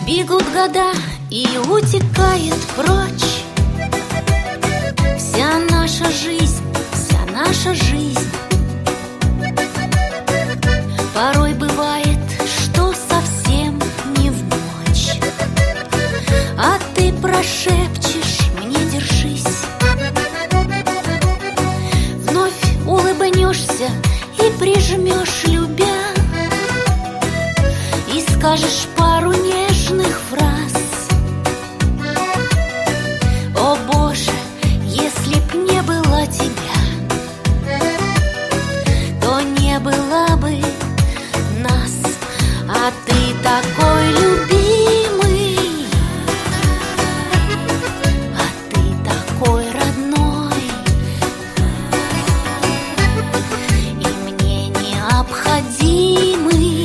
Бегут года и утекает прочь вся наша жизнь, вся наша жизнь. Порой бывает, что совсем не в мочь, а ты прошепчешь мне: держись. Вновь улыбнешься и прижмешь, любя, и скажешь пару нежных фраз. О Боже, если б не было тебя, то не было бы нас. А ты такой любимый, а ты такой родной, и мне необходимый,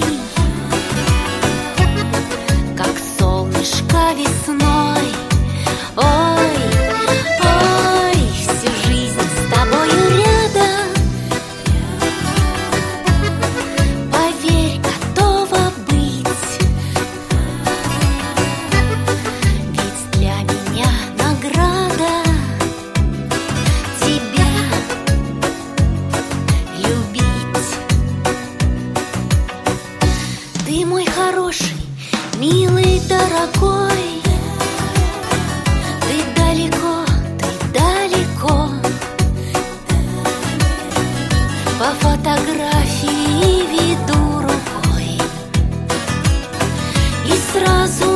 как солнышко весной. Ой, ой, всю жизнь с тобою рядом, поверь, готова быть. Ведь для меня награда тебя любить. Ты мой хороший, милый, дорогой. Ты далеко, по фотографии веду рукой, и сразу